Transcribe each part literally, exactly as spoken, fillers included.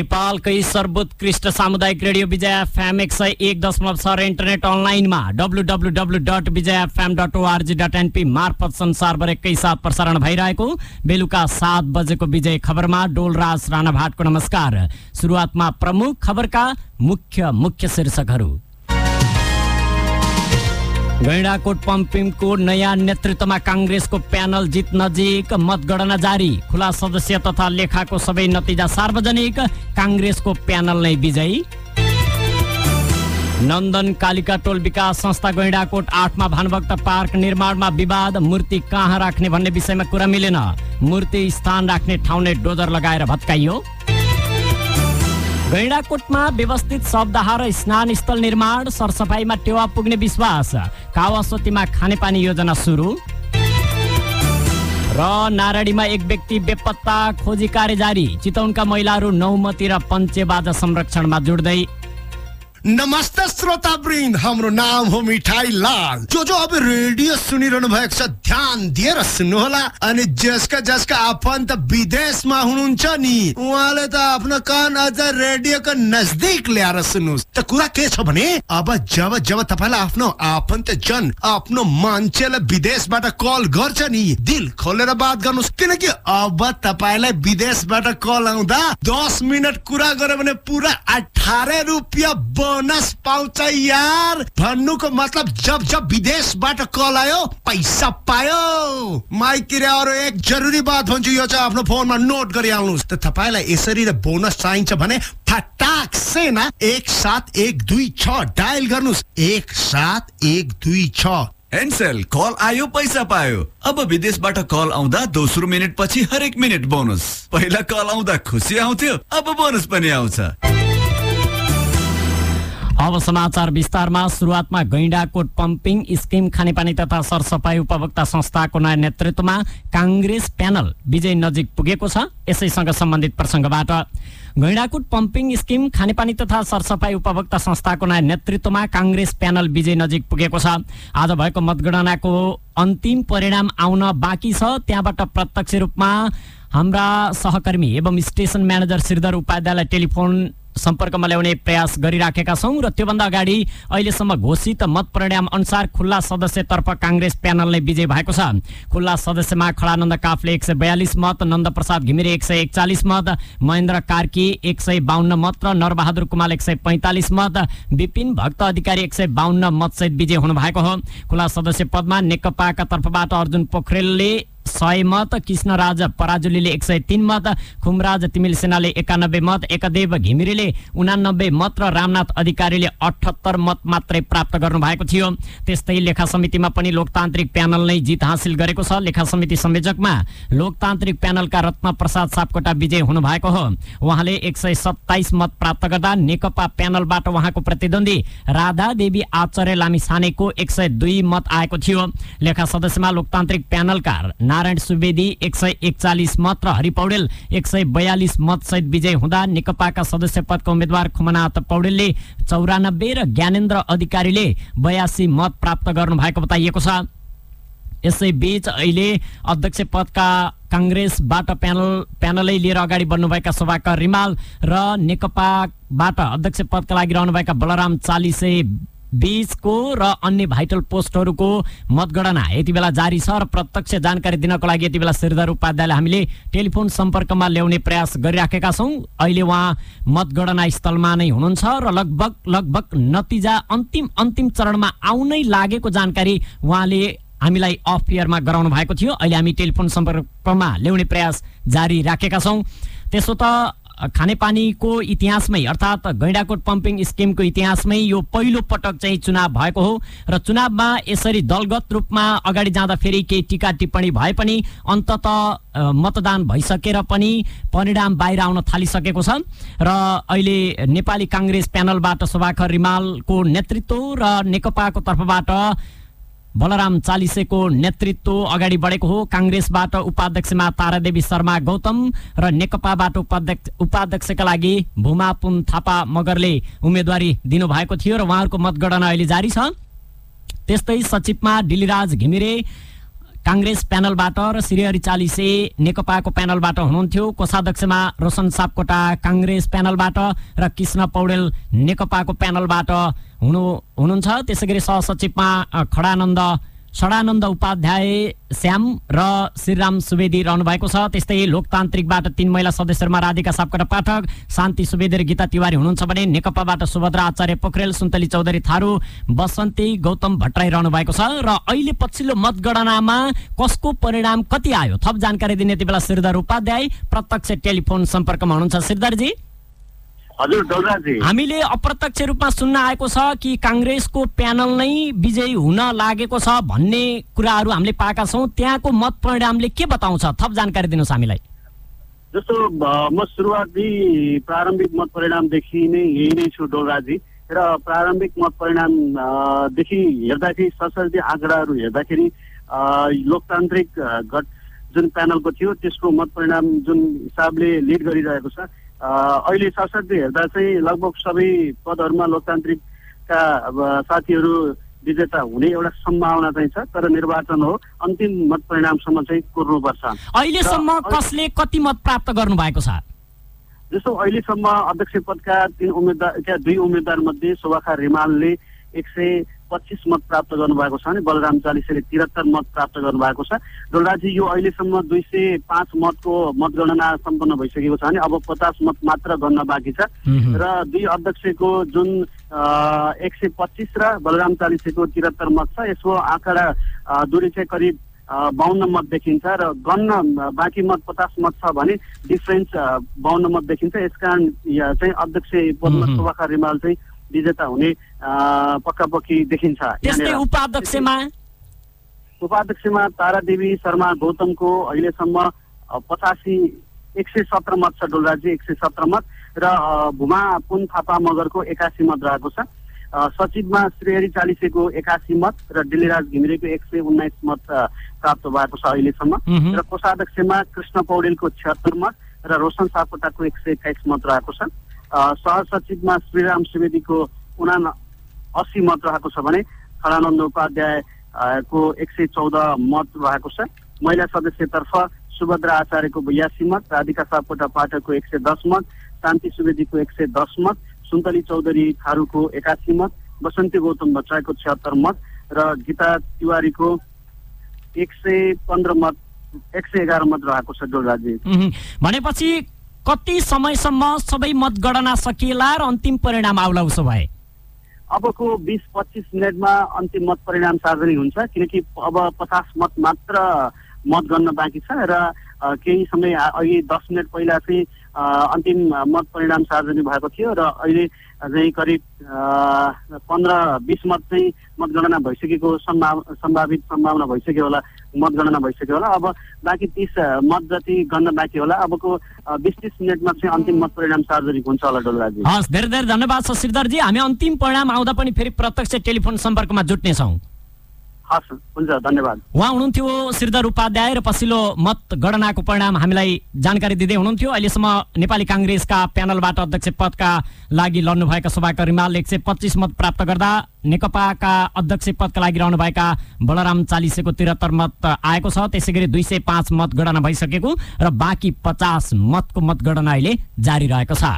नेपालकै सर्वोत्कृष्ट सामुदायिक रेडियो विजय एफएम एक सय एक दशमलव छ र इन्टरनेट अनलाइनमा W W W dot Vijay FM dot ORG dot NP मार्फत संसारभर एकैसाथ प्रसारण भइरहेको बेलुका सात बजेको विजय खबरमा डोलराज राणाभाटको नमस्कार। सुरुवातमा प्रमुख खबरका मुख्य मुख्य शीर्षकहरू। गैंडाकोट पम्पिङको नयाँ नेतृत्वमा कांग्रेसको प्यानल जित नजिक, मतगणना जारी, खुला सदस्य तथा लेखाको सबै नतिजा सार्वजनिक, कांग्रेसको प्यानल नै विजयी। नन्दन कालिका टोल विकास संस्था गैंडाकोट आठमा भानुभक्त पार्क निर्माणमा विवाद, मूर्ति कहाँ राख्ने भन्ने विषयमा कुरा मिलेन, मूर्ति स्थान राख्ने ठाउँ नै डोजर लगाएर भत्काइयो। गैंडाकोटमा व्यवस्थित शवदाह र स्नान स्थल निर्माण, सरसफाईमा टेवा पुग्ने विश्वास, कावासोतीमा खानेपानी योजना सुरु। र नारायणीमा एक व्यक्ति बेपत्ता, खोजी कार्य जारी, चितवनका महिलाहरू नौमती र पञ्चेबाजा संरक्षणमा जुट्दै। नमस्ते श्रोता वृन्द, हाम्रो नाम हो मिठाई लाल। जो जो अब रेडियो सुनिरहनु भएको छ ध्यान दिएर सुन्नुहोला। अनि जसका जसका आफन्त विदेशमा हुनुहुन्छ नि, उहाँले त आफ्नो कान अझ रेडियोको नजदिक ल्याएर सुन्नुहोस्। त कुरा के छ भने अब जब जब तपाईलाई आफ्नो आफन्त जन आफ्नो मान्छेलाई विदेशबाट कल गर्छ नि, दिल खोलेर बात गर्नुहोस्, किनकि अब तपाईलाई विदेशबाट कल आउँदा दस मिनट कुरा गर्यो भने पुरा अठारह रुपियाँ बोनस पाउँछ यार। भन्नुको मतलब जब जब विदेशबाट कल आयो पैसा पायो। माइकिरे अरू एक जरुरी बात भन्छु, यो चाहिँ आफ्नो फोनमा नोट गरिहाल्नुहोस्। त तपाईलाई यसरी नै बोनस चाहिन्छ भने फटाक सेना एक सात एक दुई छ डायल गर्नुहोस्। एक सात एक दुई छ। एनसेल कल आयो पैसा पायो। अब विदेशबाट कल आउँदा दोस्रो मिनट पछि हरेक मिनट बोनस। पहिला कल आउँदा खुसी आउँथ्यो, अब बोनस पनि आउँछ। अब समाचार विस्तारमा। सुरुवातमा गैंडाकोट पम्पिङ स्किम खानेपानी तथा सरसफाई उपभोक्ता संस्थाको नयाँ नेतृत्वमा कांग्रेस प्यानल विजय नजिक पुगेको छ। यसैसँग सम्बन्धित प्रसङ्गबाट गैंडाकोट पम्पिङ स्किम खानेपानी तथा सरसफाई उपभोक्ता संस्थाको नयाँ नेतृत्वमा कांग्रेस प्यानल विजय नजिक पुगेको छ। आज भएको मतगणनाको अन्तिम परिणाम आउन बाँकी छ। त्यहाँबाट प्रत्यक्ष रूपमा हाम्रा सहकर्मी एवं स्टेशन म्यानेजर श्रीधर उपाध्यायलाई टेलिफोन सम्पर्कमा ल्याउने प्रयास गरिराखेका छौं र त्योभन्दा अगाडि अहिलेसम्म घोषित मत परिणाम अनुसार खुल्ला सदस्यतर्फ कांग्रेस प्यानल नै विजय भएको छ। खुल्ला सदस्यमा खडानन्द काफले एक सय बयालिस मत, नन्द प्रसाद घिमिरे एक सय एकचालिस मत, महेन्द्र कार्की एक सय बाहन्न मत र नरबहादुर कुमाल एक सय पैंतालिस मत, विपिन भक्त अधिकारी एक सय बाहन्न मतसहित विजय हुनु भएको हो। खुल्ला सदस्य पदमा नेकपाका तर्फबाट अर्जुन पोखरेलले सय मत, कृष्णराज पराजुलीले एक सय तीन मत, खुमराज तिमिल सेनाले एकानब्बे मत, एकदेव घिमिरेले उनानब्बे मत र रामनाथ अधिकारीले अठहत्तर मत मात्रै प्राप्त गर्नु भएको थियो। त्यस्तै लेखा समितिमा पनि लोकतान्त्रिक प्यानल नै जित हासिल गरेको छ। लेखा समिति संयोजकमा लोकतान्त्रिक प्यानलका रत्न प्रसाद सापकोटा विजय हुनु भएको हो। उहाँले एक सय सत्ताइस मत प्राप्त गर्दा नेकपा प्यानलबाट उहाँको प्रतिद्वन्दी राधा देवी आचार्य लामिछानेको एक सय दुई मत आएको थियो। लेखा सदस्यमा लोकतान्त्रिक प्यानलका नारायण सुवेदी एक सय एकचालिस मत र हरि पौडेल एक सय बयालिस मत सहित विजय हुँदा नेकपाका सदस्य पदका उम्मेद्वार खुमनाथ पौडेलले चौरानब्बे र ज्ञानेन्द्र अधिकारीले बयासी मत प्राप्त गर्नु भएको बताइएको छ। यसैबीच अहिले अध्यक्ष पदका कांग्रेसबाट प्यानल प्यानलै लिएर अगाडि बढ्नुभएका सभाकर रिमाल र नेकपाबाट अध्यक्ष पदका लागि रहनुभएका बलराम चालिसे बीचको र अन्य भाइटल पोस्टहरूको मतगणना यति बेला जारी छ र प्रत्यक्ष जानकारी दिनको लागि यति बेला श्रीधर उपाध्यायलाई हामीले टेलिफोन सम्पर्कमा ल्याउने प्रयास गरिराखेका छौं। अहिले उहाँ मतगणना स्थलमा नै हुनुहुन्छ र लगभग लगभग नतिजा अन्तिम अन्तिम चरणमा आउनै लागेको जानकारी उहाँले हामीलाई अफ एयरमा गराउनु भएको थियो। अहिले हामी टेलिफोन सम्पर्कमा ल्याउने प्रयास जारी राखेका छौं। त्यसो त खानेपानीको इतिहासमै अर्थात् गैंडाकोट पम्पिङ स्किमको इतिहासमै यो पहिलो पटक चाहिँ चुनाव भएको हो र चुनावमा यसरी दलगत रूपमा अगाडि जाँदा फेरि केही टीका टिप्पणी भए पनि अन्ततः मतदान भइसकेर पनि परिणाम बाहिर आउन थालिसकेको छ र अहिले नेपाली कांग्रेस प्यानलबाट शोभाकर रिमालको नेतृत्व र नेकपाको तर्फबाट बलराम चालिसेको नेतृत्व अगाडि बढेको हो। कांग्रेसबाट उपाध्यक्षमा तारादेवी शर्मा गौतम र नेकपाबाट उपाध्यक्ष उपाध्यक्षका लागि भूमापुन थापा मगरले उम्मेदवारी दिनुभएको थियो र उहाँहरूको मतगणना अहिले जारी छ। त्यस्तै सचिवमा डिलिराज घिमिरे, कांग्रेस प्यानलबाट र श्रीहरि चालिसे नेकपाको प्यानलबाट हुनुहुन्थ्यो। कोषाध्यक्षमा रोशन सापकोटा कांग्रेस प्यानलबाट र कृष्ण पौडेल नेकपाको प्यानलबाट हुनु हुनुहुन्छ। त्यसैगरी सहसचिवमा खडानन्द षडानन्द उपाध्याय श्याम र श्रीराम सुवेदी रहनु भएको छ। त्यस्तै लोकतान्त्रिकबाट तीन महिला सदस्यहरूमा राधिका सापकोटा पाठक, शान्ति सुवेदी र गीता तिवारी हुनुहुन्छ भने नेकपाबाट सुभद्रा आचार्य पोखरेल, सुन्तली चौधरी थारू, बसन्ती गौतम भट्टराई रहनु भएको छ। र अहिले पछिल्लो मतगणनामा कसको परिणाम कति आयो थप जानकारी दिने यति बेला श्रीधर उपाध्याय प्रत्यक्ष टेलिफोन सम्पर्कमा हुनुहुन्छ। श्रीधरजी हजुर डोलराजी, हामीले अप्रत्यक्ष रूपमा सुन्न आएको छ कि कांग्रेसको प्यानल नै विजयी हुन लागेको छ भन्ने कुराहरू हामीले पाएका छौं। त्यहाँको मत परिणामले के बताउँछ? थप जानकारी दिनुहोस् हामीलाई। जस्तो म सुरुवाती प्रारम्भिक मत परिणामदेखि नै यही नै छु डोलराजी, र प्रारम्भिक मत परिणामदेखि हेर्दाखेरि सरसर्ती आँकडाहरू हेर्दाखेरि लोकतान्त्रिक गठ जुन प्यानलको थियो त्यसको मत परिणाम जुन हिसाबले लिड गरिरहेको छ, अहिले सरसर्ती हेर्दा चाहिँ लगभग सबै पदहरूमा लोकतान्त्रिकका साथीहरू विजेता हुने एउटा सम्भावना चाहिँ छ। तर निर्वाचन हो, अन्तिम मत परिणामसम्म चाहिँ कुर्नुपर्छ। अहिलेसम्म कसले कति मत प्राप्त गर्नु भएको छ? जस्तो अहिलेसम्म अध्यक्ष पदका तीन उम्मेद्वार दुई उम्मेद्वार मध्ये शोभाखा रिमालले एक सय पच्चिस मत प्राप्त गर्नुभएको छ भने बलराम चालिसेले तिहत्तर मत प्राप्त गर्नुभएको छ। डोलराजी, यो अहिलेसम्म दुई सय पाँच मतको मतगणना सम्पन्न भइसकेको छ भने अब पचास मत मात्र गर्न बाँकी छ। र दुई अध्यक्षको जुन एक सय पच्चिस र बलराम चालिसेको तिहत्तर मत छ, यसको आँकडा दूरी चाहिँ करिब बाहन्न मत देखिन्छ र गन्न बाँकी मत पचास मत छ भने डिफरेन्स बाहन्न मत देखिन्छ। यसकारण चाहिँ अध्यक्ष पदमा शोभाखा रिमाल चाहिँ विजेता हुने पक्कापक्की देखिन्छ। त्यस्तै उपाध्यक्षमा उपाध्यक्षमा तारादेवी शर्मा गौतमको अहिलेसम्म पचासी एक सय सत्र मत छ डोलराजी, एक सय सत्र मत, र भुमा पुन थापा मगरको एकासी मत रहेको छ। सचिवमा श्रीहरि चालिसेको एकासी मत र डिल्लीराज घिमिरेको एक सय उन्नाइस मत प्राप्त भएको छ अहिलेसम्म। र कोषाध्यक्षमा कृष्ण पौडेलको छिहत्तर मत र रोशन सापकोटाको एक सय एक्काइस मत रहेको छ। सहसचिवमा श्रीराम सुवेदीको उना अस्सी मत रहेको छ भने खडानन्द उपाध्यायको एक सय चौध मत रहेको छ। महिला सदस्यतर्फ सुभद्रा आचार्यको बयासी मत, राधिका सापकोटा पाठकको एक सय दस मत, शान्ति सुवेदीको एक सय दस मत, सुन्तली चौधरी थारूको एकासी मत, बसन्ती गौतम भट्टराईको छिहत्तर मत र गीता तिवारीको एक सय पन्ध्र मत एक सय एघार मत रहेको छ डोलराजी। भनेपछि कति समयसम्म सबै मतगणना सकिएला र अन्तिम परिणाम आउला उसो भए? अबको बीस पच्चीस मिनटमा अन्तिम मत परिणाम सार्वजनिक हुन्छ, किनकि अब पचास मत मात्र मत गर्न बाँकी छ र केही समय अघि दस मिनट पहिला चाहिँ अन्तिम मत परिणाम सार्वजनिक भएको थियो र अहिले चाहिँ करिब पन्ध्र बिस मत चाहिँ मतगणना भइसकेको सम्भाव सम्भावित सम्भावना भइसक्यो होला, मतगणना भइसक्यो होला। अब बाँकी तीस मत जति गर्न बाँकी होला। अबको बिस तीस मिनटमा चाहिँ अन्तिम मत परिणाम सार्वजनिक हुन्छ होला डोलराजी। हस्, धेरै धेरै धन्यवाद छ श्रीधरजी। हामी अन्तिम परिणाम आउँदा पनि फेरि प्रत्यक्ष टेलिफोन सम्पर्कमा जुट्नेछौँ। हस्, हुन्छ, धन्यवाद। उहाँ हुनुहुन्थ्यो श्रीधर उपाध्याय र पछिल्लो मतगणनाको परिणाम हामीलाई जानकारी दिँदै हुनुहुन्थ्यो। अहिलेसम्म नेपाली कांग्रेसका प्यानलबाट अध्यक्ष पदका लागि लड्नुभएका शोभाखा रिमाल एक सय पच्चिस मत प्राप्त गर्दा नेकपाका अध्यक्ष पदका लागि रहनुभएका बलराम चालिसेको तिहत्तर मत आएको छ। त्यसै गरी दुई सय पाँच मतगणना भइसकेको र बाँकी पचास मतको मतगणना अहिले जारी रहेको छ।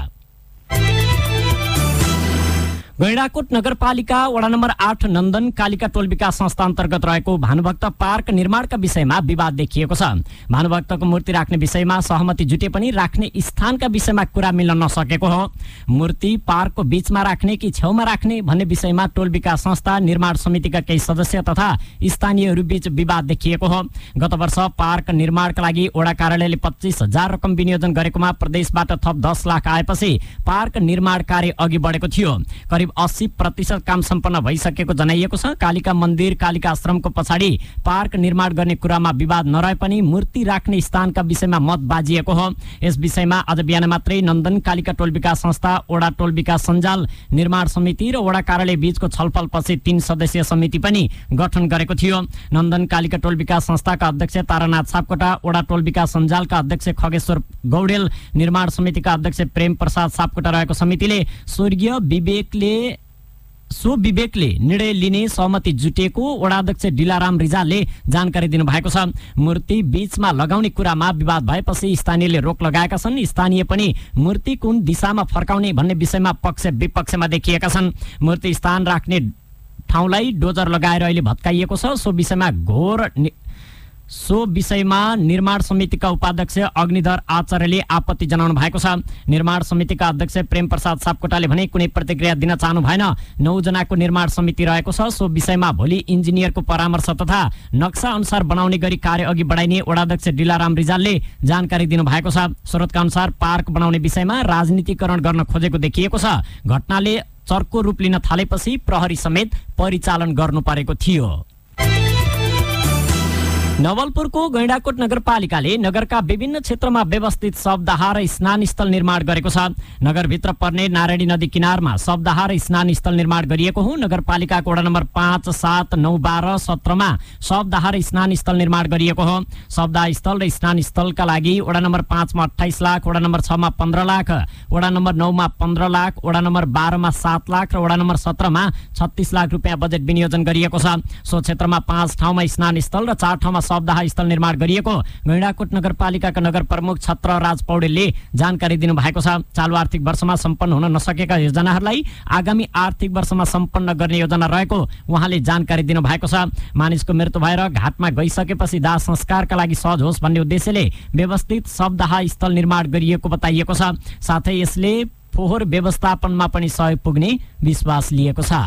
गैंडाकोट नगरपालिका वडा नम्बर आठ नन्दन कालिका टोल विकास संस्था अन्तर्गत रहेको भानुभक्त पार्क निर्माणका विषयमा विवाद देखिएको छ। भानुभक्तको मूर्ति राख्ने विषयमा सहमति जुटे पनि राख्ने स्थानका विषयमा कुरा मिल्न नसकेको हो। मूर्ति पार्कको बीचमा राख्ने कि छेउमा राख्ने भन्ने विषयमा टोल विकास संस्था निर्माण समितिका केही सदस्य तथा स्थानीयहरू बीच विवाद देखिएको हो। गत वर्ष पार्क निर्माणका लागि वडा कार्यालयले पच्चीस हजार रकम विनियोजन गरेकोमा प्रदेशबाट थप दस लाख आएपछि पार्क निर्माण कार्य अघि बढेको थियो। करिब अस्सी प्रतिशत काम सम्पन्न भइसकेको जनाइएको छ। कालिका मन्दिर कालिका आश्रमको पछाडि पार्क निर्माण गर्ने कुरामा विवाद नरहे पनि मूर्ति राख्ने स्थानका विषयमा मत बाजिएको हो। यस विषयमा आज बिहान मात्रै नन्दन कालिका टोल विकास संस्था, वडा टोल विकास सञ्जाल, निर्माण समिति र वडा कार्यालय बीचको छलफलपछि तीन सदस्यीय समिति पनि गठन गरेको थियो। नन्दन कालिका टोल विकास संस्थाका अध्यक्ष तारानाथ सापकोटा, वडा टोल विकास सञ्जालका अध्यक्ष खगेश्वर गौडेल, निर्माण समितिका अध्यक्ष प्रेम प्रसाद सापकोटा रहेको समितिले स्वर्गीय विवेकले सो विवेकले निर्णय लिने सहमति जुटिएको वडाध्यक्ष डिलाराम रिजालले जानकारी दिनुभएको छ। मूर्ति बीचमा लगाउने कुरामा विवाद भएपछि स्थानीयले रोक लगाएका छन्। स्थानीय पनि मूर्ति कुन दिशामा फर्काउने भन्ने विषयमा पक्ष विपक्षमा देखिएका छन्। मूर्ति स्थान राख्ने ठाउँलाई डोजर लगाएर अहिले भत्काइएको छ। सो विषयमा घोर सो विषयमा निर्माण समितिका उपाध्यक्ष अग्निधर आचार्यले आपत्ति जनाउनु भएको छ। निर्माण समितिका अध्यक्ष प्रेम प्रसाद सापकोटाले भने कुनै प्रतिक्रिया दिन चाहनु भएन। नौ जनाको निर्माण समिति रहेको छ। सो विषयमा भोलि इन्जिनियरको परामर्श तथा नक्सा अनुसार बनाउने गरी कार्य अघि बढाइने वडाध्यक्ष डिलाराम रिजालले जानकारी दिनुभएको छ। स्रोतका अनुसार पार्क बनाउने विषयमा राजनीतिकरण गर्न खोजेको देखिएको छ। घटनाले चर्को रूप लिन थालेपछि प्रहरी समेत परिचालन गर्नु परेको थियो। नवलपुरको गैंडाकोट नगरपालिकाले नगरका विभिन्न क्षेत्रमा व्यवस्थित शवदाह र स्नान स्थल निर्माण गरेको छ। नगरभित्र पर्ने नारायणी नदी किनारमा शवदाह र स्नान स्थल निर्माण गरिएको हो। नगरपालिकाको वडा नम्बर पाँच सात नौ बाह्र सत्रमा शवदाह र स्नान स्थल निर्माण गरिएको हो। शवदाह स्थल र स्नान स्थलका लागि वडा नम्बर पाँचमा अठाइस लाख, वडा नम्बर छमा पन्ध्र लाख, वडा नम्बर नौमा पन्ध्र लाख, वडा नम्बर बाह्रमा सात लाख र वडा नम्बर सत्रमा छत्तीस लाख रुपियाँ बजेट विनियोजन गरिएको छ। सो क्षेत्रमा पाँच ठाउँमा स्नान स्थल र चार ठाउँमा शवदाह स्थल निर्माण गरिएको गैंडाकोट नगरपालिकाका नगर प्रमुख छत्र राज पौडेलले जानकारी दिनुभएको छ। चालु आर्थिक वर्षमा सम्पन्न हुन नसकेका योजनाहरूलाई आगामी आर्थिक वर्षमा सम्पन्न गर्ने योजना रहेको उहाँले जानकारी दिनुभएको छ। मानिसको मृत्यु भएर घाटमा गइसकेपछि दाह संस्कारका लागि सहज होस् भन्ने उद्देश्यले व्यवस्थित शवदाह स्थल निर्माण गरिएको बताइएको छ। साथै यसले फोहोर व्यवस्थापनमा पनि सहयोग पुग्ने विश्वास लिएको छ।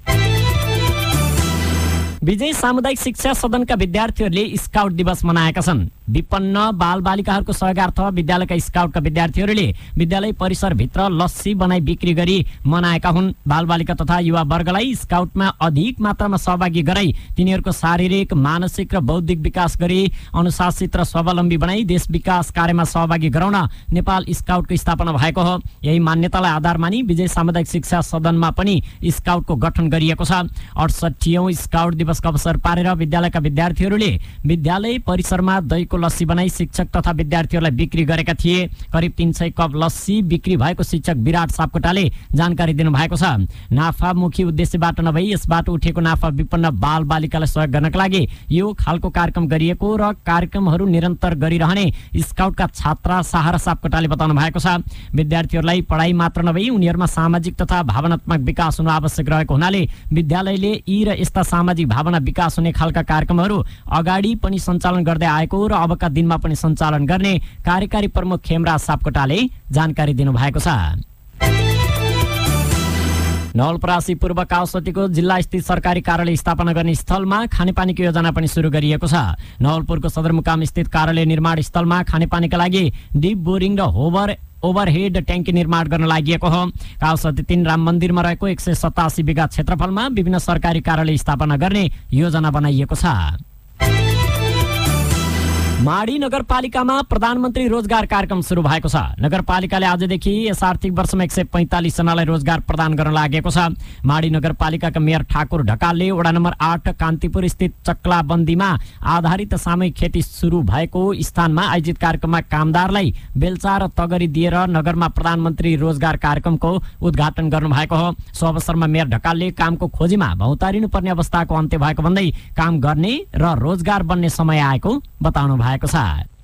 विजय सामुदायिक शिक्षा सदनका विद्यार्थीहरूले स्काउट दिवस मनाएका छन्। विपन्न बालबालिकाहरूको सहयोगार्थ विद्यालयका स्काउटका विद्यार्थीहरूले विद्यालय परिसरभित्र लस्सी बनाई बिक्री गरी मनाएका हुन्। बालबालिका तथा युवा वर्गलाई स्काउटमा अधिक मात्रामा सहभागी गराई तिनीहरूको शारीरिक, मानसिक र बौद्धिक विकास गरी अनुशासित र स्वावलम्बी बनाई देश विकास कार्यमा सहभागी गराउन नेपाल स्काउटको स्थापना भएको हो। यही मान्यतालाई आधार मानी विजय सामुदायिक शिक्षा सदनमा पनि स्काउटको गठन गरिएको छ। अडसठीऔं स्काउट दिवसको अवसर पारेर विद्यालयका विद्यार्थीहरूले विद्यालय परिसरमा दहीको लस्सी बनाई शिक्षक तथा विद्यार्थीहरूलाई बिक्री गरेका थिए। करिब तीन सय कप लस्सी बिक्री भएको शिक्षक विराट सापकोटाले जानकारी दिनुभएको छ। नाफामुखी उद्देश्यबाट नभई यसबाट उठेको नाफा विपन्न बाल बालिकालाई सहयोग गर्नका लागि यो खालको कार्यक्रम गरिएको र कार्यक्रमहरू निरन्तर गरिरहने स्काउटका छात्रा सहारा सापकोटाले बताउनु भएको छ। विद्यार्थीहरूलाई पढाइ मात्र नभई उनीहरूमा सामाजिक तथा भावनात्मक विकास हुनु आवश्यक रहेको हुनाले विद्यालयले यी र यस्ता सामाजिक भावना विकास हुने खालका कार्यक्रमहरू अगाडि पनि सञ्चालन गर्दै आएको र अबका दिनमा पनि सञ्चालन गर्ने कार्यकारी प्रमुख खेमराज सापकोटाले जानकारी दिनुभएको छ। नवलपरासी पूर्व काउसतीको जिल्ला स्थित सरकारी कार्यालय स्थापना गर्ने स्थलमा खानेपानीको योजना पनि सुरु गरिएको छ। नवलपुरको सदरमुकाम स्थित कार्यालय निर्माण स्थलमा खानेपानीका लागि डिप बोरिङ र होभर ओभरहेड ट्याङ्की निर्माण गर्न लागि हो। काउसती तीन राम मन्दिरमा रहेको एक सय सतासी बिघा क्षेत्रफलमा विभिन्न सरकारी कार्यालय स्थापना गर्ने योजना बनाइएको छ। माडी नगरपालिकामा प्रधानमन्त्री रोजगार कार्यक्रम सुरु भएको छ। नगरपालिकाले आजदेखि यस आर्थिक वर्षमा एक सय पैंतालिस जनालाई रोजगार प्रदान गर्न लागेको छ। माडी नगरपालिकाका मेयर ठाकुर ढकालले वडा नम्बर आठ कान्तिपुर स्थित चक्लाबन्दीमा आधारित सामूहिक खेती सुरु भएको स्थानमा आयोजित कार्यक्रममा कामदारलाई बेलचा र तगरी दिएर नगरमा प्रधानमन्त्री रोजगार कार्यक्रमको उद्घाटन गर्नुभएको हो। सो अवसरमा मेयर ढकालले कामको खोजीमा भौतारिनु पर्ने अवस्थाको अन्त्य भएको भन्दै काम गर्ने र रोजगार बन्ने समय आएको बताउनु भएको छ।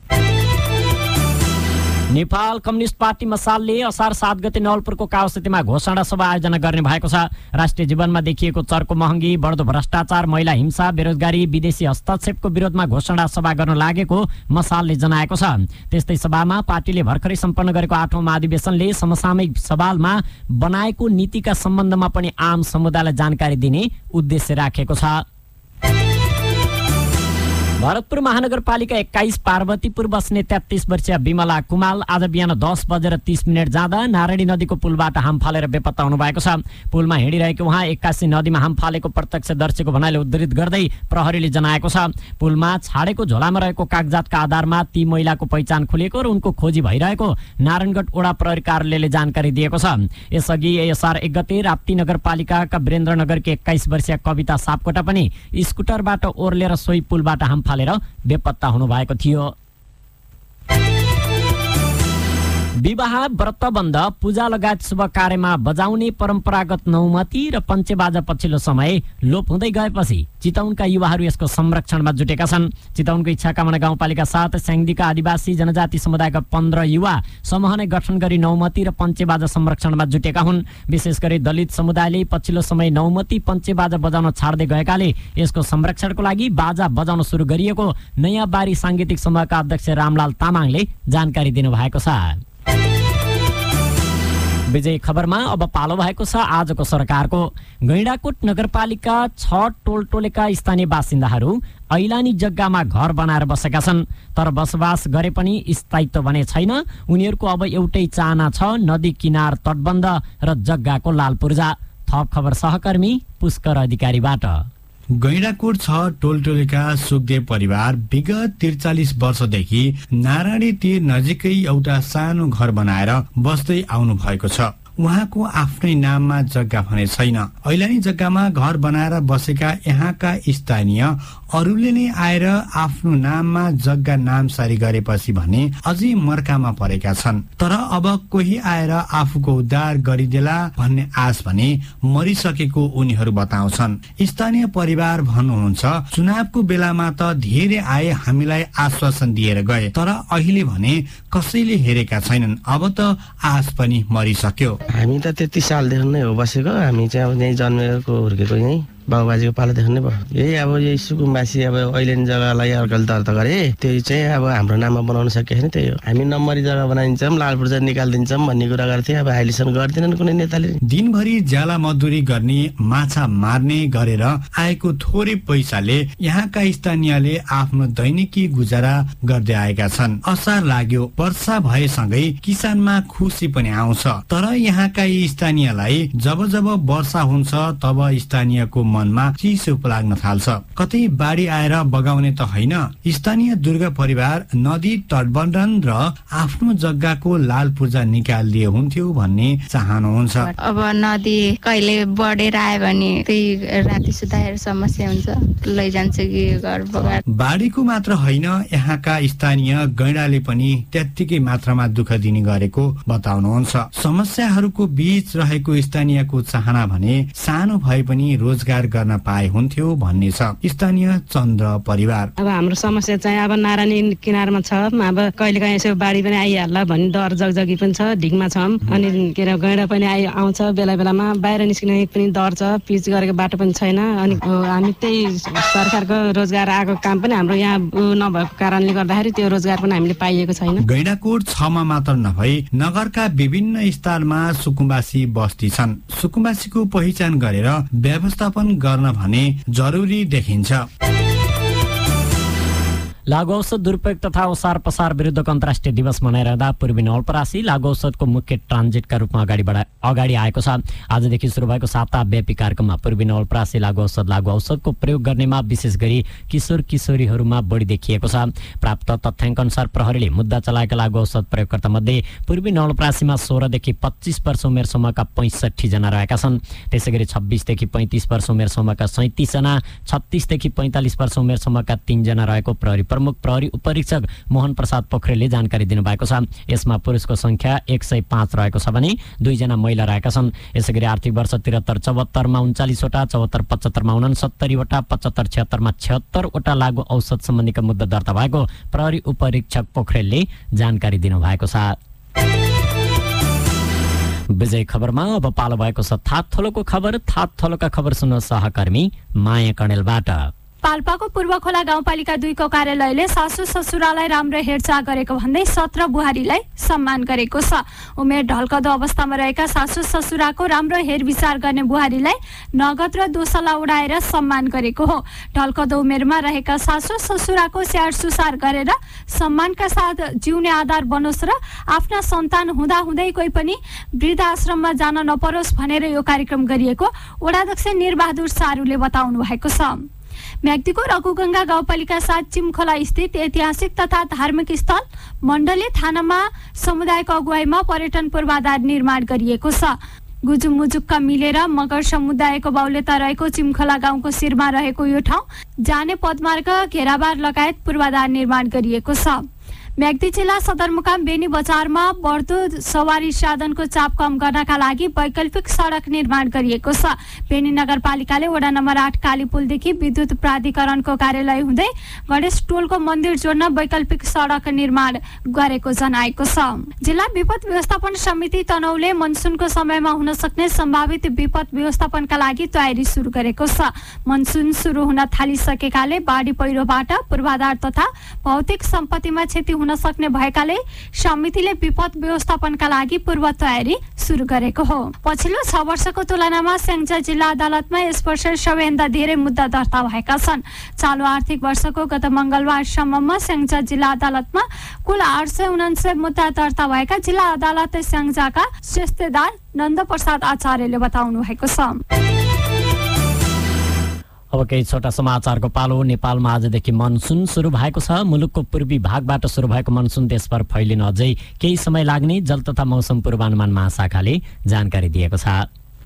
नेपाल कम्युनिस्ट पार्टी मसालले असार सात गते नवलपुरको काउसतीमा घोषणा सभा आयोजना गर्ने भएको छ। राष्ट्रिय जीवनमा देखिएको चर्को महँगी, बढ्दो भ्रष्टाचार, महिला हिंसा, बेरोजगारी, विदेशी हस्तक्षेपको विरोधमा घोषणा सभा गर्न लागेको मसालले जनाएको छ। त्यस्तै सभामा पार्टीले भर्खरै सम्पन्न गरेको आठौं महाधिवेशनले समसामयिक सवालमा बनाएको नीतिका सम्बन्धमा पनि आम समुदायलाई जानकारी दिने उद्देश्य राखेको छ। भरतपुर महानगरपालिका एक्काइस पार्वतीपुर बस्ने तेत्तीस वर्षीय विमला कुमाल आज बिहान दस बजेर तीस मिनट जाँदा नारायणी नदीको पुलबाट हाम फालेर बेपत्ता हुनु भएको छ। पुलमा हिँडिरहेको उहाँ एक्कासी नदीमा हाम फालेको प्रत्यक्षदर्शीको भनाइले उद्धृत गर्दै प्रहरीले जनाएको छ। पुलमा छाडेको झोलामा रहेको कागजातका आधारमा ती महिलाको पहिचान खुलेको र उनको खोजी भइरहेको नारायणगढ वडा प्रहरी कार्यालयले जानकारी दिएको छ। यसअघि एएसआर एक गते राप्ती नगरपालिकाका वीरेन्द्रनगरकी एक्काइस वर्षीय कविता सापकोटा पनि स्कुटरबाट ओर्लेर सोही पुलबाट हाम फालेर बेपत्ता हुनु भएको थियो। विवाह व्रतबन्ध पूजा लगायत शुभ कार्यमा बजाउने परम्परागत नौमती र पञ्चेबाजा पछिल्लो समय लोप हुँदै गएपछि चितवनका युवाहरू यसको संरक्षणमा जुटेका छन्। चितवनको इच्छाकामना गाउँपालिका साथ स्याङ्दीका आदिवासी जनजाति समुदायका पन्ध्र युवा समूह नै गठन गरी नौमती र पञ्चेबाजा संरक्षणमा जुटेका हुन्। विशेष गरी दलित समुदायले पछिल्लो समय नौमती पञ्चेबाजा बजाउन छाड्दै गएकाले यसको संरक्षणको लागि बाजा बजाउन सुरु गरिएको नयाँ बारी साङ्गीतिक समूहका अध्यक्ष रामलाल तामाङले जानकारी दिनुभएको छ। विजय खबरमा अब पालो भएको छ आजको सरकारको। गैंडाकोट नगरपालिका छ टोलटोलेका स्थानीय बासिन्दाहरू ऐलानी जग्गामा घर बनाएर बसेका छन्, तर बसोबास गरे पनि स्थायित्व भने छैन। उनीहरूको अब एउटै चाहना छ, नदी किनार तटबन्ध र जग्गाको लाल पूर्जा। थप खबर सहकर्मी पुष्कर अधिकारीबाट। गैंडाकोट छ टोलटोलेका सुखदेव परिवार विगत त्रिचालिस वर्षदेखि नारायणी तीर नजिकै एउटा सानो घर बनाएर बस्दै आउनु भएको छ। उहाँको आफ्नै नाममा जग्गा भने छैन। ऐलानी जग्गामा घर बनाएर बसेका यहाँका स्थानीय अरूले नै आएर आफ्नो नाममा जग्गा नामसारी गरेपछि भने अझै मर्कामा परेका छन्। तर अब कोही आएर आफूको उद्धार गरिदेला भन्ने आश भने मरिसकेको उनीहरू बताउँछन्। स्थानीय परिवार भन्नुहुन्छ, चुनावको बेलामा त धेरै आए, हामीलाई आश्वासन दिएर गए, तर अहिले भने कसैले हेरेका छैनन्। अब त आश पनि मरिसक्यो। हामी त त्यति सालदेखि नै हो बसेको। हामी चाहिँ अब यहीँ जन्मेको हुर्केको यहीँ बाबुबाजेको पालोदेखि नै भयो। यही अब यही सुकुम्बासी अब ऐलानी जग्गालाई अर्काले दर्ता गरे, त्यही चाहिँ अब हाम्रो नाममा बनाउन सकेको छैन। त्यही हो, हामी नम्बरी जग्गा बनाइदिन्छौँ, लाल पूर्जा निकालिदिन्छौँ भन्ने कुरा गर्थे। अब अहिलेसम्म गर्दैनन् कुनै नेताले। दिनभरि ज्याला मजदुरी गर्ने, माछा मार्ने गरेर आएको थोरै पैसाले यहाँका स्थानीयले आफ्नो दैनिकी गुजारा गर्दै आएका छन्। असार लाग्यो, वर्षा भएसँगै किसानमा खुसी पनि आउँछ। तर यहाँका स्थानीयलाई जब जब वर्षा हुन्छ तब स्थानीयको मनमा चिसो लाग्न थाल्छ। कतै बाढी आएर बगाउने त होइन। स्थानीय दुर्गा परिवार नदी तटबन्धन र आफ्नो जग्गाको लाल पूर्जा निकालिदिए हुन्थ्यो भन्ने चाहनुहुन्छ। अब नदी कहिले बढेर आयो भने त्यही राति सुताएर समस्या हुन्छ, लैजान्छ कि घर बगार। बाढीको मात्र होइन, यहाँका स्थानीय गैंडाले पनि त्यत्तिकै मात्रामा दुःख दिने गरेको बताउनुहुन्छ। समस्याहरूको बीच रहेको स्थानीयको चाहना भने सानो भए पनि रोजगार गर्न पाए हुन्थ्यो भन्ने छ स्थानीय चन्द्र परिवार। अब हाम्रो समस्या चाहिँ अब नारायणी किनारमा छ, अब कहिले काहीँ यसो बाढी पनि आइहाल्ला भन्ने डर जगजगी पनि छ। ढिकमा छौँ, अनि के अरे गैँडा पनि आइ आउँछ बेला बेलामा, बाहिर निस्किने पनि डर छ, पिच गरेको बाटो पनि छैन। अनि हामी त्यही सरकारको रोजगार आएको काम पनि हाम्रो यहाँ नभएको कारणले गर्दाखेरि त्यो रोजगार पनि हामीले पाइएको छैन। गैंडाकोट छमा मात्र नभई नगरका विभिन्न स्थानमा सुकुम्बासी बस्ती छन्। सुकुम्बासीको पहिचान गरेर व्यवस्थापन गर्न भने जरुरी देखिन्छ। लागु औषध दुरुपयोग तथा ओसार पसार विरुद्धको अन्तर्राष्ट्रिय दिवस मनाइरहँदा पूर्वी नवलपरासी लागु औषधको मुख्य ट्रान्जिटका रूपमा अगाडि बढा अगाडि आएको छ। आजदेखि सुरु भएको साताव्यापी कार्यक्रममा पूर्वी नवलपरासी लागु औषध लागु औषधको प्रयोग गर्नेमा विशेष गरी किशोर किशोरीहरूमा बढी देखिएको छ। प्राप्त तथ्याङ्क अनुसार प्रहरीले मुद्दा चलाएका लागु औषध प्रयोगकर्ता मध्ये पूर्वी नवलपरासीमा सोह्रदेखि पच्चिस वर्ष उमेर समूहका पैँसठी जना रहेका छन्। त्यसै गरी छब्बिसदेखि पैँतिस वर्ष उमेर समूहका सैँतिस जना, छत्तिसदेखि पैँतालिस वर्ष उमेर समूहका तीनजना रहेको प्रहरी प्रमुख प्रहरी उपरीक्षक मोहन प्रसाद पोखरेलले जानकारी दिनुभएको छ। यसमा पुरुषको संख्या एक सय पाँच रहेको छ भने दुईजना महिला रहेका छन्। यसै गरी आर्थिक वर्ष त्रिहत्तर चौहत्तरमा उन्चालिसवटा, चौहत्तर पचहत्तरमा उनसत्तरीवटा, पचहत्तर छिहत्तरमा छिहत्तरवटा लागु औषध सम्बन्धीका मुद्दा दर्ता भएको प्रहरी उपरीक्षक पोखरेलले जानकारी दिनुभएको छ। विजय खबरमा अब पालो भएको छ थात थलोको खबर। थात थलोका खबर सुन्न सहकर्मी माया कणेलबाट। पाल्पाको पूर्व खोला गाउँपालिका दुईको कार्यालयले सासू ससुरालाई राम्रो हेरचाह गरेको भन्दै सत्र बुहारीलाई सम्मान गरेको छ। उमेर ढल्कदो अवस्थामा रहेका सासू ससुराको राम्रो हेरविचार गर्ने बुहारीलाई नगद र दोसला उडाएर सम्मान गरेको हो। ढल्कदो उमेरमा रहेका सासू ससुराको स्याहार सुसार गरेर सम्मानका साथ जिउने आधार बनोस् र आफ्ना सन्तान हुँदा हुँदै कोही पनि वृद्धाश्रममा जान नपरोस् भनेर यो कार्यक्रम गरिएको वडाध्यक्ष निरबहादुर सारूले बताउनु भएको छ। म्याग्दीको रघुगंगा गाउँपालिका साथ चिमखोला स्थित ऐतिहासिक तथा धार्मिक स्थल मण्डले थानामा समुदायको अगुवाईमा पर्यटन पूर्वाधार निर्माण गरिएको छ। गुजुम मुजुक्का मिलेर मगर समुदायको बाहुल्यता रहेको चिमखोला गाउँको शिरमा रहेको यो ठाउँ जाने पदमार्ग घेराबार लगायत पूर्वाधार निर्माण गरिएको छ। म्याग्दी जिल्ला सदरमुकाम बेनी बजारमा बढ्दो सवारी साधनको चाप कम गर्नका लागि वैकल्पिक सडक निर्माण गरिएको छ। बेनी नगरपालिकाले वडा नम्बर आठ काली पुलदेखि विद्युत प्राधिकरणको कार्यालय हुँदै गणेश टोलको मन्दिर जोड्न वैकल्पिक सडक निर्माण गरेको जनाएको छ। जिल्ला विपद व्यवस्थापन समिति तनहुले मनसुनको समयमा हुन सक्ने सम्भावित विपद व्यवस्थापनका लागि तयारी सुरु गरेको छ। मनसुन सुरु हुन थालिसकेकाले बाढी पहिरोबाट पूर्वाधार तथा भौतिक सम्पत्तिमा क्षति हुन सक्ने भएकाले समितिले विपद व्यवस्थापनका लागि पूर्व तयारी सुरु गरेको हो। पछिल्लो छ वर्षको तुलनामा स्याङ्जा जिल्ला अदालतमा यस वर्ष सबैभन्दा धेरै मुद्दा दर्ता भएका छन्। चालु आर्थिक वर्षको गत मंगलबारसम्ममा स्याङ्जा जिल्ला अदालतमा कुल आठ सय उनान्सय मुद्दा दर्ता भएका जिल्ला अदालत स्याङ्जाका श्रेष्ठदार नन्द प्रसाद आचार्यले बताउनु भएको छ। अब केही छोटा समाचारको पालो। नेपालमा आजदेखि मनसुन सुरु भएको छ। मुलुकको पूर्वी भागबाट सुरु भएको मनसुन देशभर फैलिन अझै केही समय लाग्ने जल तथा मौसम पूर्वानुमान महाशाखाले जानकारी दिएको छ।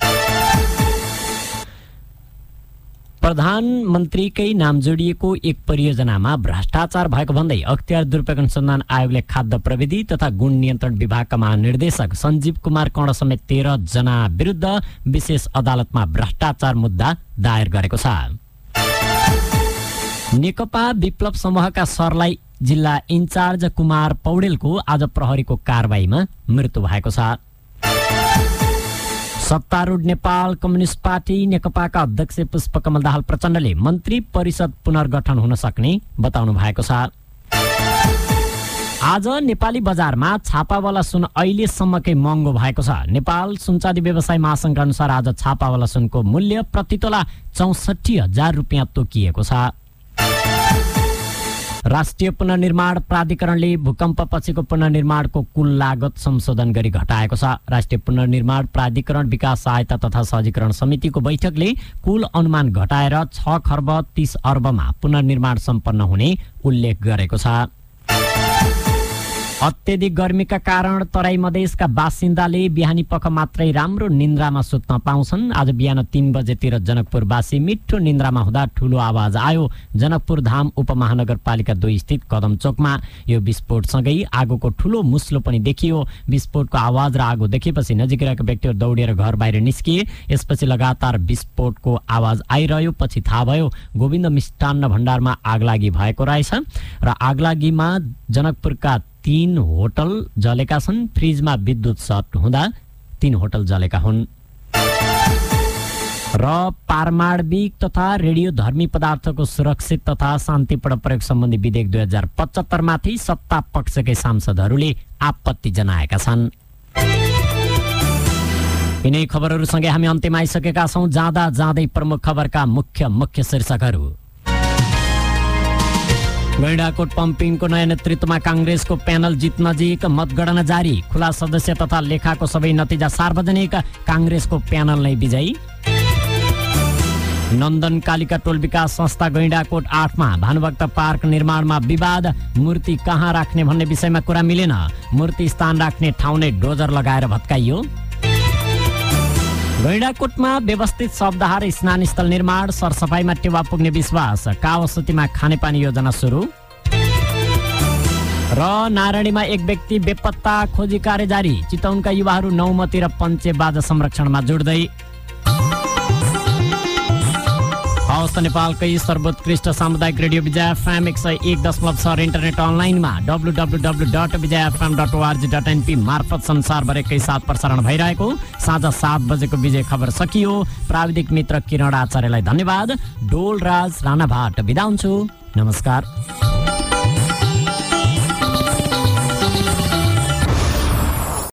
प्रधानमन्त्रीकै नाम जोडिएको एक परियोजनामा भ्रष्टाचार भएको भन्दै अख्तियार दुरुपयोग अनुसन्धान आयोगले खाद्य प्रविधि तथा गुण नियन्त्रण विभागका महानिर्देशक सञ्जीव कुमार कर्ण समेत तेह्र जना विरुद्ध विशेष अदालतमा भ्रष्टाचार मुद्दा दायर गरेको छ। नेकपा विप्लव समूहका सरलाई जिल्ला इन्चार्ज कुमार पौडेलको आज प्रहरीको कारबाहीमा मृत्यु भएको छ। सत्तारूढ नेपाल कम्युनिस्ट पार्टी नेकपाका अध्यक्ष पुष्पकमल दाहाल प्रचण्डले मन्त्री परिषद पुनर्गठन हुन सक्ने बताउनु भएको छ। आज नेपाली बजारमा छापावाला सुन अहिलेसम्मकै महँगो भएको छ। नेपाल सुनचाँदी व्यवसाय महासङ्घका अनुसार आज छापावाला सुनको मूल्य प्रतितोला चौसठी हजार रुपियाँ तोकिएको छ। राष्ट्रिय पुनर्निर्माण प्राधिकरणले भूकम्प पछिको पुनर्निर्माणको कुल लागत संशोधन गरी घटाएको छ। राष्ट्रिय पुनर्निर्माण प्राधिकरण विकास सहायता तथा सहजीकरण समितिको बैठकले कुल अनुमान घटाएर छ खर्ब तीस अर्बमा पुनर्निर्माण सम्पन्न हुने उल्लेख गरेको छ। अत्यधिक गर्मीका कारण तराई मधेसका बासिन्दाले बिहानी पख मात्रै राम्रो निन्द्रामा सुत्न पाउँछन्। आज बिहान तीन बजेतिर जनकपुरवासी मिठो निन्द्रामा हुँदा ठूलो आवाज आयो। जनकपुर धाम उपमहानगरपालिका दुई स्थित कदम चोकमा यो विस्फोटसँगै आगोको ठूलो मुस्लो पनि देखियो। विस्फोटको आवाज र आगो देखेपछि नजिक रहेका व्यक्तिहरू दौडिएर घर बाहिर निस्किए। यसपछि लगातार विस्फोटको आवाज आइरह्यो। पछि थाहा भयो गोविन्द मिष्टान्न भण्डारमा आगलागी भएको रहेछ र आगलागीमा जनकपुरका तीन होटल जलेका छन्। फ्रिजमा विद्युत सर्ट हुँदा तीन होटल जलेका हुन्। र पारमाणविक तथा रेडियो धर्मी पदार्थको सुरक्षित तथा शान्तिपूर्ण प्रयोग सम्बन्धी विधेयक दुई हजार पचहत्तर माथि सत्ता पक्षकै सांसदहरूले आपत्ति जनाएका छन्। यिनै खबरहरूसँगै हामी अन्त्यमा आइसकेका छौँ। जाँदा जाँदै प्रमुख खबरका मुख्य मुख्य शीर्षकहरू। गैंडाकोट पम्पिङको नयाँ नेतृत्वमा कांग्रेसको प्यानल जित नजिक, मतगणना जारी, खुला सदस्य तथा लेखाको सबै नतिजा सार्वजनिक, कांग्रेसको प्यानल नै विजयी। नन्दन कालिका टोल विकास संस्था गैंडाकोट आठमा भानुभक्त पार्क निर्माणमा विवाद, मूर्ति कहाँ राख्ने भन्ने विषयमा कुरा मिलेन, मूर्ति स्थान राख्ने ठाउँ नै डोजर लगाएर भत्काइयो। गैंडाकोटमा व्यवस्थित शब्दहार स्नानस्थल निर्माण, सरसफाइमा टेवा पुग्ने विश्वास, कावासुतीमा खानेपानी योजना सुरु। र नारायणीमा एक व्यक्ति बेपत्ता, खोजी कार्य जारी, चितवनका युवाहरू नौमती र पञ्चे बाजा संरक्षणमा जोड्दै। हवस् त नेपालकै सर्वोत्कृष्ट सामुदायिक रेडियो विजय एफएम एक सय एक दशमलव छ इन्टरनेट अनलाइनमा W W W dot Vijay FM dot ORG dot NP मार्फत संसारभरिकै साथ प्रसारण भइरहेको साँझ सात बजेको विजय खबर सकियो। प्राविधिक मित्र किरण आचार्यलाई धन्यवाद। डोल राज राणाभाट बिदा हुन्छु। नमस्कार।